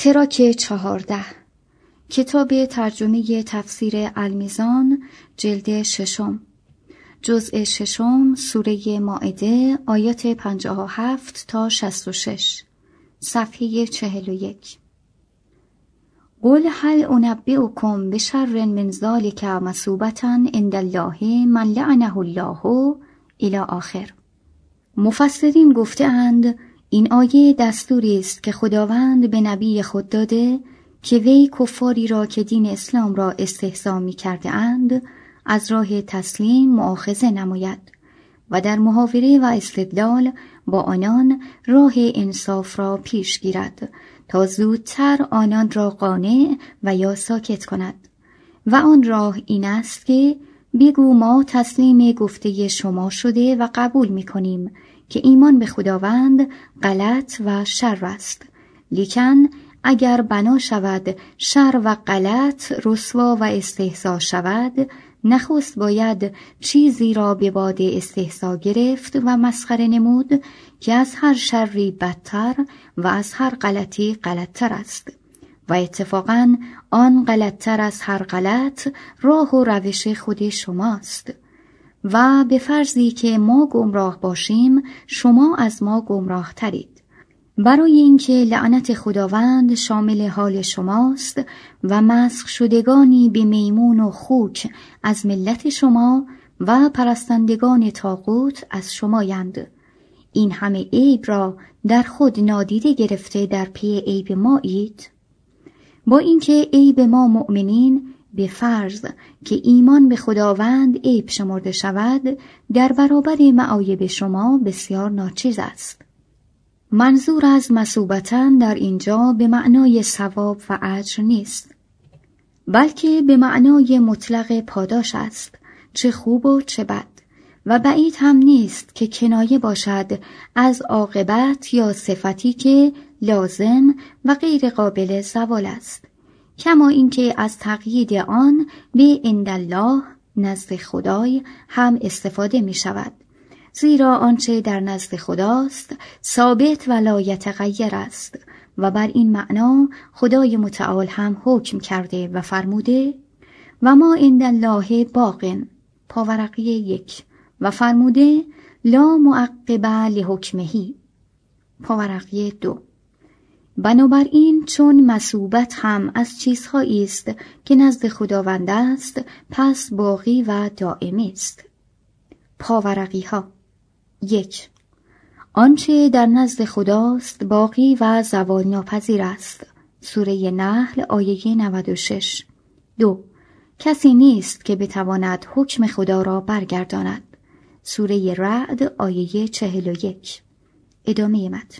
تراک 14 کتاب ترجمه تفسیر المیزان جلد 6 جزء 6 سوره مائده آیات 57 تا 66 صفحه 41 قل هل انبئکم بشر من ذلک مثوبة عند الله من لعنه الله الی آخر. مفسرین گفته‌اند این آیه دستوری است که خداوند به نبی خود داده که وی کفاری را که دین اسلام را استهزا می‌کرده‌اند از راه تسلیم مؤاخذه نماید و در محاوره و استدلال با آنان راه انصاف را پیش گیرد تا زودتر آنان را قانع و یا ساکت کند. و آن راه این است که بگو ما تسلیم گفته شما شده و قبول می‌کنیم که ایمان به خداوند غلط و شر است، لیکن اگر بنا شود شر و غلط رسوا و استهزا شود، نخست باید چیزی را به باد استهزا گرفت و مسخره نمود که از هر شری بدتر و از هر غلطی غلطتر است و اتفاقاً آن غلطتر از هر غلط راه و روش خود شماست. و به فرضی که ما گمراه باشیم شما از ما گمراه ترید، برای اینکه لعنت خداوند شامل حال شماست و مسخ شدگانی به میمون و خوک از ملت شما و پرستندگان طاغوت از شمایند. این همه عیب را در خود نادیده گرفته در پی عیب مایید؟ با اینکه عیب ما مؤمنین به فرض که ایمان به خداوند عیب شمرده شود در برابر معایب شما بسیار ناچیز است. منظور از مثوبتاً در اینجا به معنای ثواب و اجر نیست، بلکه به معنای مطلق پاداش است، چه خوب و چه بد، و بعید هم نیست که کنایه باشد از عاقبت یا صفتی که لازم و غیر قابل زوال است، کما اینکه از تقیید آن به عندالله نزد خدای هم استفاده می شود، زیرا آنچه در نزد خداست ثابت و لا یتغیر است و بر این معنا خدای متعال هم حکم کرده و فرموده و ما عندالله باق پاورقی 1 و فرموده لا معقب لحکمه پاورقی 2. بنابراین چون مثوبت هم از چیزهایی است که نزد خداوند است، پس باقی و دائمی است. پاورقی ها 1. آنچه در نزد خداست باقی و زوال ناپذیر است. سوره نحل آیه 96. 2. کسی نیست که بتواند حکم خدا را برگرداند. سوره رعد آیه 41. ادامه متن.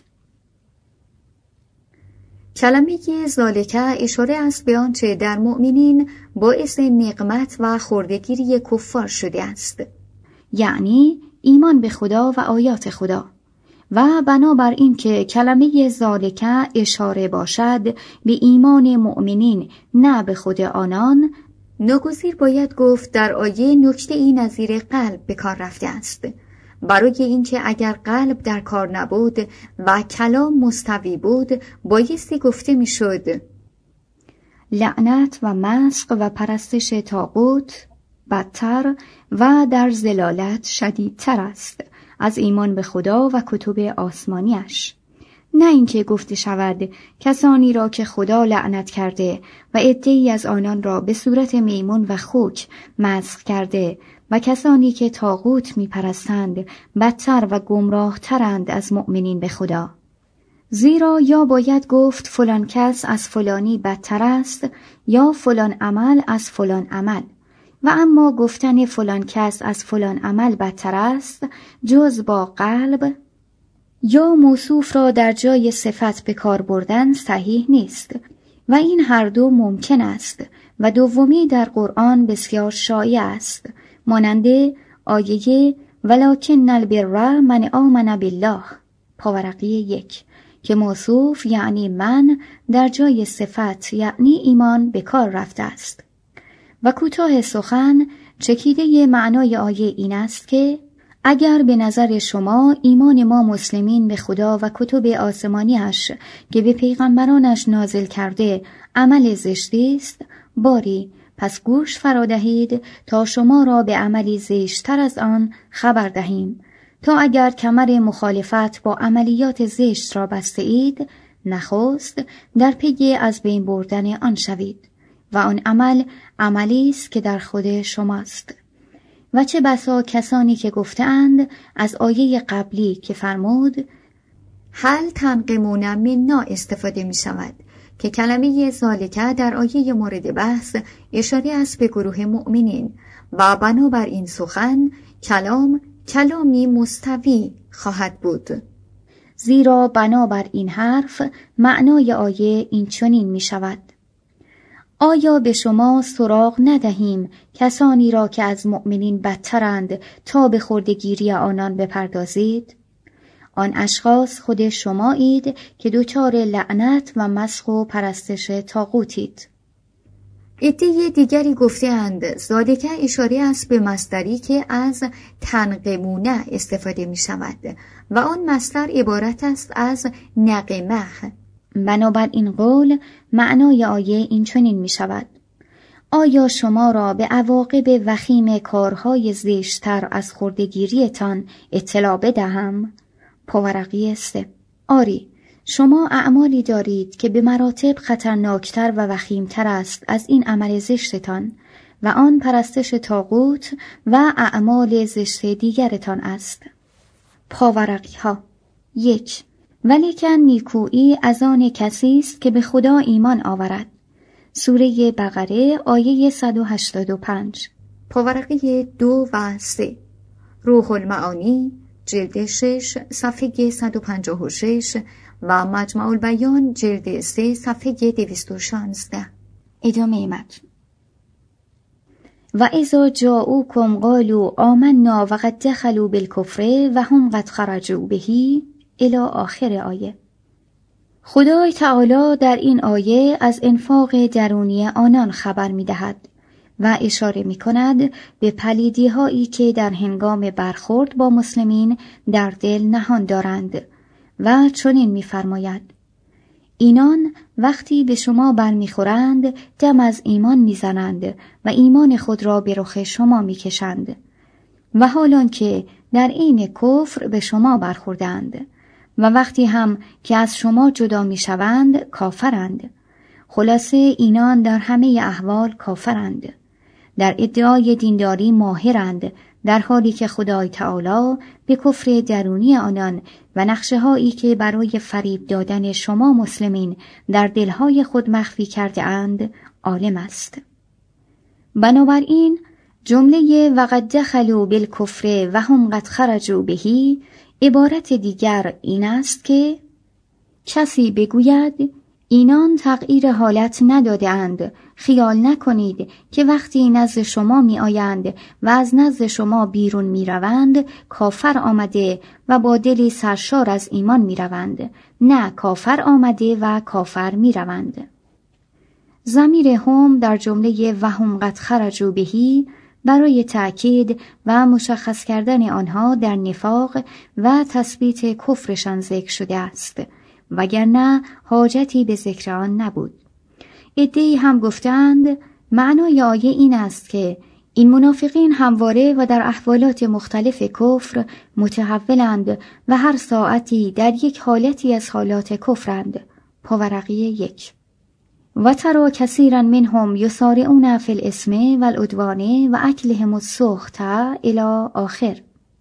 کلمه ذالک اشاره است به آنچه در مؤمنین باعث نقمت و خردگیری کفار شده است، یعنی ایمان به خدا و آیات خدا. و بنابر این که کلمه ذالک اشاره باشد به ایمان مؤمنین نه به خود آنان، ناگزیر باید گفت در آیه نکته نظیر قلب به کار رفته است، برای اینکه اگر قلب در کار نبود و کلام مستوی بود بایستی گفته میشد لعنت و مسخ و پرستش طاغوت بدتر و در ضلالت شدیدتر است از ایمان به خدا و کتب آسمانیش، نه اینکه گفته شود کسانی را که خدا لعنت کرده و عده‌ای از آنان را به صورت میمون و خوک مسخ کرده و کسانی که طاغوت میپرستند بدتر و گمراه ترند از مؤمنین به خدا. زیرا یا باید گفت فلان کس از فلانی بدتر است یا فلان عمل از فلان عمل، و اما گفتن فلان کس از فلان عمل بدتر است جز با قلب یا موصوف را در جای صفت به کار بردن صحیح نیست، و این هر دو ممکن است و دومی در قرآن بسیار شایع است، ماننده آیه ولکن البر من آمن بالله پاورقی 1 که موصوف یعنی من در جای صفت یعنی ایمان به کار رفته است. و کوتاه سخن چکیده معنای آیه این است که اگر به نظر شما ایمان ما مسلمین به خدا و کتب آسمانیش که به پیغمبرانش نازل کرده عمل زشتی است، باری پس گوش فرا دهید تا شما را به عملی زشت‌تر از آن خبر دهیم، تا اگر کمر مخالفت با عملیات زشت را بسته اید، نخست در پی از بین بردن آن شوید و آن عمل عملی است که در خود شماست. و چه بسا کسانی که گفتند از آیه قبلی که فرمود هل تنقمون منا استفاده می شود که کلمه ذالکه در آیه مورد بحث اشاره است به گروه مؤمنین و بنابر این سخن کلامی مستوی خواهد بود، زیرا بنابر این حرف معنای آیه این چنین می شود: آیا به شما سراغ ندهیم کسانی را که از مؤمنین بدترند تا به خردگیری آنان بپردازید؟ آن اشخاص خود شمایید که دچار لعنت و مسخ و پرستش طاغوتید. عده دیگری گفته‌اند ذالکه اشاره است به مصدری که از تنقمونه استفاده می شود و آن مصدر عبارت است از نقمه. بنابر این قول معنای آیه این چنین می شود: آیا شما را به عواقب وخیم کارهای زشت‌تر از خردگیریتان اطلاع بدهم؟ پاورقی 3. آری، شما اعمالی دارید که به مراتب خطرناکتر و وخیمتر است از این عمل زشتتان و آن پرستش طاغوت و اعمال زشت دیگرتان است. پاورقی ها 1. ولیکن نیکویی از آن کسی است که به خدا ایمان آورد. سوره بقره آیه 185. پاورقی 2 و 3. روح المعانی جلد 6 صفحه 156 و مجمع البیان جلد 3 صفحه 216. ادامه متن. و اذا جاءوکم قالوا آمنا و قد دخلوا بالکفر و هم قد خرجوا به الی آخر آیه. خدای تعالی در این آیه از انفاق درونی آنان خبر می دهد و اشاره می کند به پلیدی هایی که در هنگام برخورد با مسلمین در دل نهان دارند و چنین می فرماید: اینان وقتی به شما برمیخورند دم از ایمان میزنند و ایمان خود را به رخ شما میکشند و حالان که در عین کفر به شما برخوردند و وقتی هم که از شما جدا میشوند کافرند. خلاصه اینان در همه احوال کافرند، در ادعای دینداری ماهرند، در حالی که خدای تعالی به کفر درونی آنان و نقشه هایی که برای فریب دادن شما مسلمین در دلهای خود مخفی کرده اند عالم است. بنابراین جمله وقد دخلوا بالکفر و هم قد خرجوا به عبارت دیگر این است که کسی بگوید اینان تغییر حالت نداده اند، خیال نکنید که وقتی نزد شما می آیند و از نزد شما بیرون می روند کافر آمده و با دلی سرشار از ایمان می روند. نه، کافر آمده و کافر می روند. ضمیر هم در جمله و هم قد خرجوا بهی برای تأکید و مشخص کردن آنها در نفاق و تثبیت کفرشان ذکر شده است، وگرنه حاجتی به ذکر آن نبود. عده‌ای هم گفتند معنای آیه این است که این منافقین همواره و در احوالات مختلف کفر متحولند و هر ساعتی در یک حالتی از حالات کفرند. پاورقی 1. و ترى کثیرا منهم یسارعون فی الاسم و العدوان و اکلهم السحت الی آخر.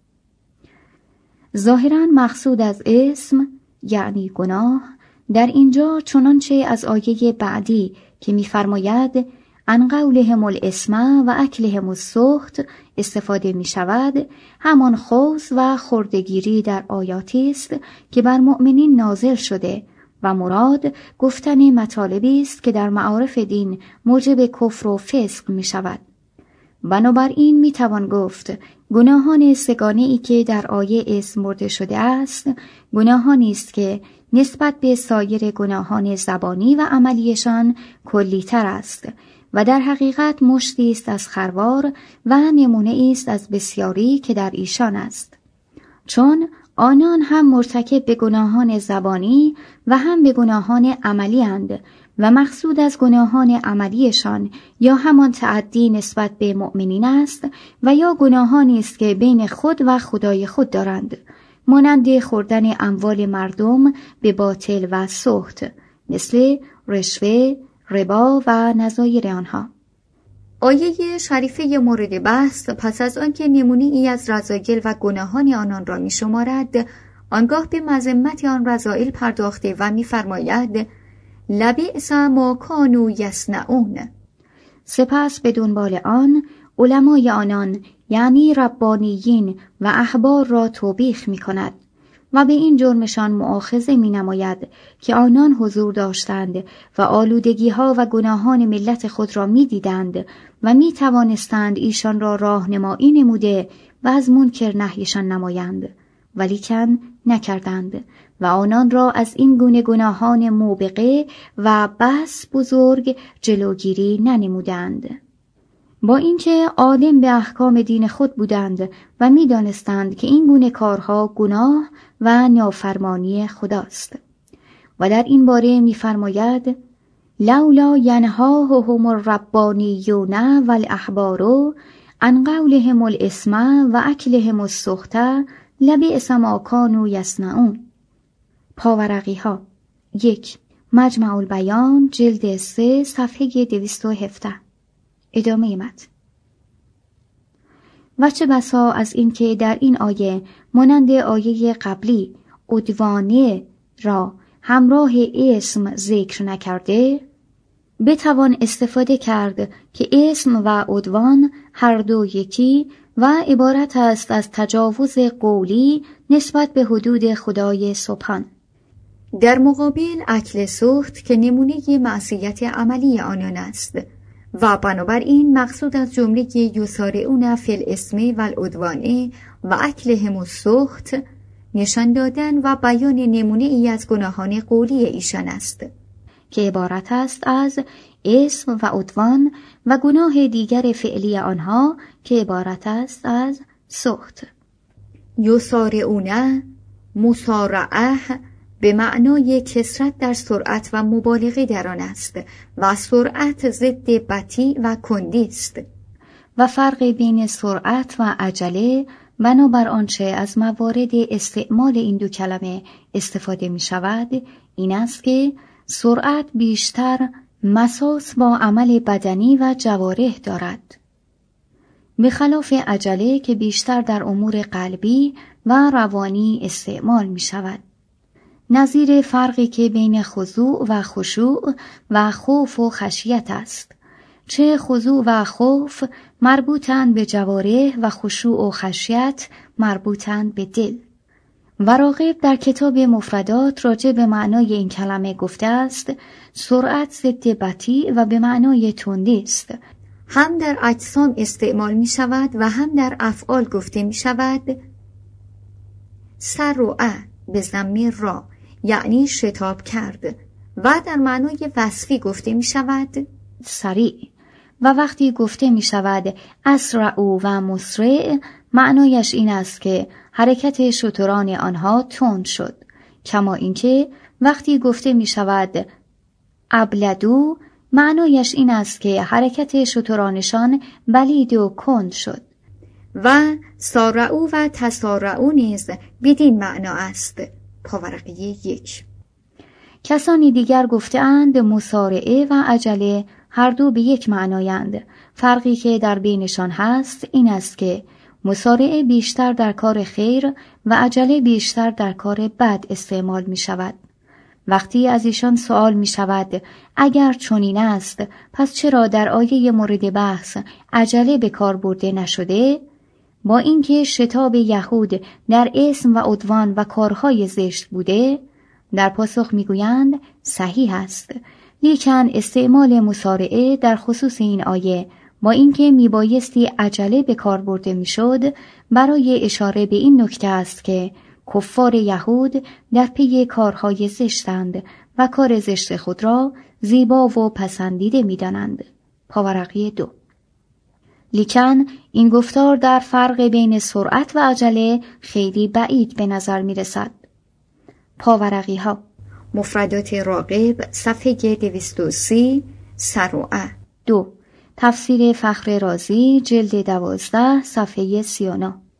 ظاهرا مقصود از اسم یعنی گناه در اینجا چنانچه از آیه بعدی که می‌فرماید عن قولهم الاسم و اکلهم السحت استفاده می شود، همان خوض و خردگیری در آیاتی است که بر مؤمنین نازل شده و مراد گفتن مطالبی است که در معارف دین موجب کفر و فسق می شود. بنابراین می توان گفت گناهان سگانه‌ای که در آیه اسم برده شده است گناهانی است که نسبت به سایر گناهان زبانی و عملیشان کلی‌تر است و در حقیقت مشتی است از خروار و نمونه است از بسیاری که در ایشان است. چون آنان هم مرتکب به گناهان زبانی و هم به گناهان عملی اند و مقصود از گناهان عملیشان یا همان تعدی نسبت به مؤمنین است و یا گناهانی است که بین خود و خدای خود دارند، مانند خوردن اموال مردم به باطل و سحت، مثل رشوه، ربا و نظایر آنها. آیه شریفه مورد بحث پس از آنکه نمونه‌ای از رذایل و گناهان آنان را می‌شمارد، آنگاه به مذمت آن رذایل پرداخته و می‌فرماید لبئس ما کانوا یصنعون. سپس به دنبال آن علمای آنان یعنی ربانیین و احبار را توبیخ می‌کند و به این جرمشان مؤاخذه می‌نماید که آنان حضور داشتند و آلودگی‌ها و گناهان ملت خود را می‌دیدند و می‌توانستند ایشان را راهنمایی نموده و از منکر نهیشان نمایند، ولیکن نکردند و آنان را از این گونه گناهان موبقه و بس بزرگ جلوگیری ننمودند. با اینکه عالم به احکام دین خود بودند و می‌دانستند که این گونه کارها گناه و نافرمانی خداست. و در این باره می‌فرماید لولا ینهاهم الربانیون والاحبار عن قولهم الاسم و اکلهم السحت لبئس ما کانوا یصنعون. پاورقی ها 1. مجمع البیان جلد 3 صفحه 217. ادامه متن. و چه بسا از این که در این آیه مانند آیه قبلی عدوانه را همراه اسم ذکر نکرده، بتوان استفاده کرد که اسم و عدوان هر دو یکی و عبارت است از تجاوز قولی نسبت به حدود خدای سبحان. در مقابل اکل سحت که نمونه معصیت عملی آنان است و بنابراین مقصود از جمله یسارعون فی الاسم والعدوان و اکلهم السحت نشان دادن و بیان نمونه ای از گناهان قولی ایشان است که عبارت است از اسم و عدوان و گناه دیگر فعلی آنها که عبارت است از سحت. یسارعون مسارعه به معنای کثرت در سرعت و مبالغه در آن است و سرعت ضد بطیء و کندی است و فرق بین سرعت و عجله بنابر آنچه از موارد استعمال این دو کلمه استفاده می شود این است که سرعت بیشتر مساس با عمل بدنی و جوارح دارد، به خلاف عجله که بیشتر در امور قلبی و روانی استعمال می شود. نظیر فرقی که بین خضوع و خشوع و خوف و خشیت است. چه خضوع و خوف مربوطند به جوارح و خشوع و خشیت مربوطند به دل. و راغب در کتاب مفردات راجع به معنای این کلمه گفته است سرعت ضد بطیء و به معنای تندی است. هم در اجسام استعمال می شود و هم در افعال گفته می شود سرعه به ضم را یعنی شتاب کرد و در معنای وصفی گفته می شود سریع و وقتی گفته می شود اسرع و مسرع معنایش این است که حرکت شتران آنها تند شد، کما اینکه وقتی گفته می شود ابلدو معنایش این است که حرکت شترانشان بلید و کند شد و سارعو و تسارعو نیز بدین معنا است. پاورقی 1. کسانی دیگر گفته‌اند مسارعه و عجله هر دو به یک معنایند. فرقی که در بینشان هست این است که مسارعه بیشتر در کار خیر و عجله بیشتر در کار بد استعمال می شود. وقتی از ایشان سوال می شود اگر چنین است پس چرا در آیه مورد بحث عجله به کار برده نشده؟ با اینکه شتاب یهود در اسم و عدوان و کارهای زشت بوده، در پاسخ میگویند صحیح است، لیکن استعمال مسارعه در خصوص این آیه با اینکه میبایستی عجله به کار برده میشد برای اشاره به این نکته است که کفار یهود در پی کارهای زشتند و کار زشت خود را زیبا و پسندیده میدانند. پاورقی 2. لیکن این گفتار در فرق بین سرعت و عجله خیلی بعید به نظر می رسد. پاورقی ها مفردات راغب صفحه 230 سروعه 2. تفسیر فخر رازی جلد 12 صفحه 39